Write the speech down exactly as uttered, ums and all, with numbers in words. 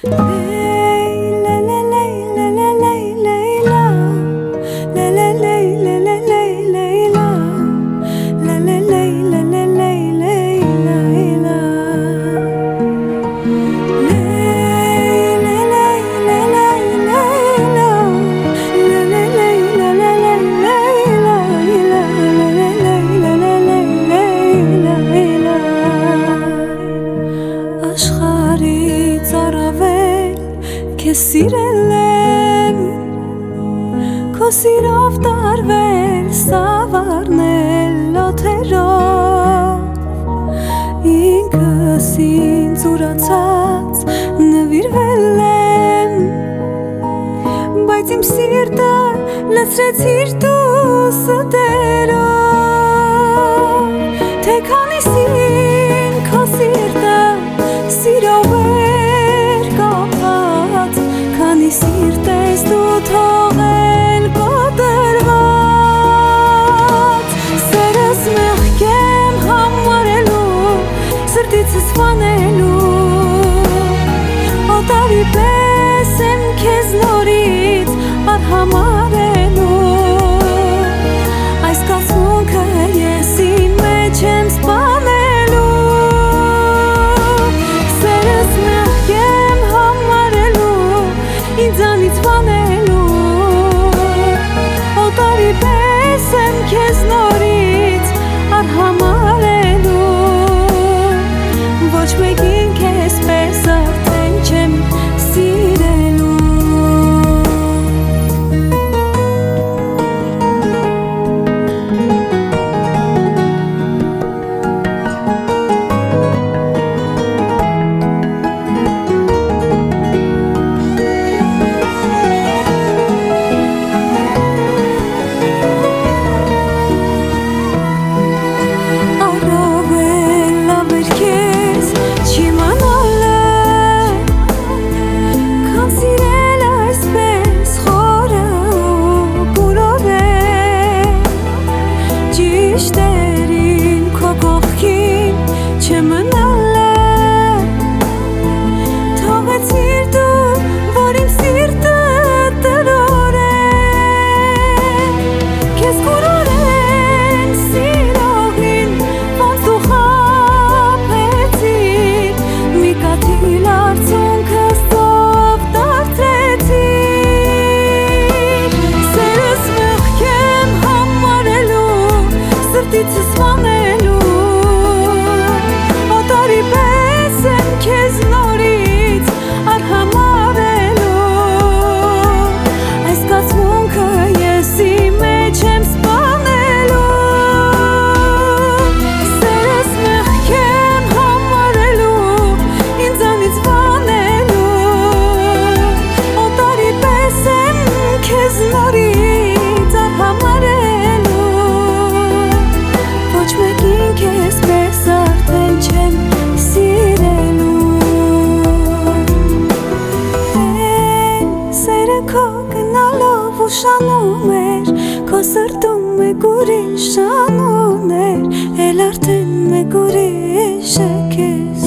Սիրել եմ քո սիրով տարվել սավառնել օթերով ինքս ինձ ուրացած նվիրվել եմ բայց իմ սիրտը լցրեցիր դու ստերով թե քանիսին քո սիրտը սիրով Սիրտ ես դու թողել կոտրված Սերս մեղք եմ համարելու Սրտիցս վանելու Օտարի պես եմ քեզ նորից արհամարելու Այս կացունքը ես իմ մեջ եմ սպանելու Սերս մեղք եմ համարելու Ինձանից վանելու Օտարի պես եմ քեզ նորից արհամարելու Ոչ մեկին քեզ պես արդեն չեմ սիրելու Սրտիցս վանելու Օտարի պես եմ քեզ նորից արհամարելու Այս կացմունքը ես իմ մեջ եմ սպանելու Սերս մեղք եմ համարելու Ինձանից վանելու Օտարի պես եմ քեզ նորից արհամարելու Ոչ մեկին քեզ պես արդեն չեմ սիրելու Էլ սերը քո գնալով ուշանում էր Քո սրտում մեկ ուրիշ անուն էր Էլ արդեն մեկ ուրիշ է քեզ